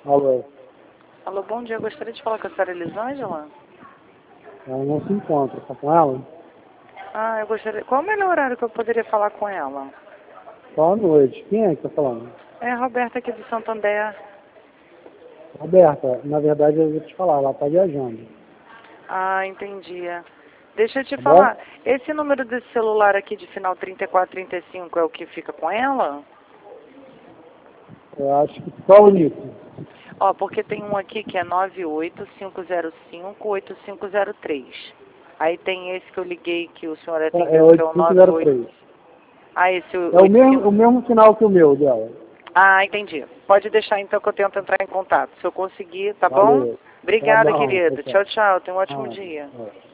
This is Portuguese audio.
Alô, Alô, bom dia. Eu gostaria de falar com a senhora Elisângela. ela não se encontra, tá com ela? Eu gostaria... Qual o melhor horário que eu poderia falar com ela? Boa noite. Quem é que tá falando? É a Roberta aqui de Santander. Roberta, na verdade eu vou te falar, ela tá viajando, Entendi. Deixa eu te tá bom? falar. Esse número desse celular aqui de final 3435 é o que fica com ela? Eu acho que só o Nico. Ó, porque tem um aqui que é 985058503. Aí tem esse que eu liguei que o senhor É atendeu, que é o 98. 8503. Esse É o 85. mesmo final que o meu dela. Entendi. Pode deixar então que eu tento entrar em contato. Se eu conseguir, tá bom? Valeu. Tá Obrigada, bom, querido. tchau. Tchau, tchau. Tenha um ótimo Ah, dia. é.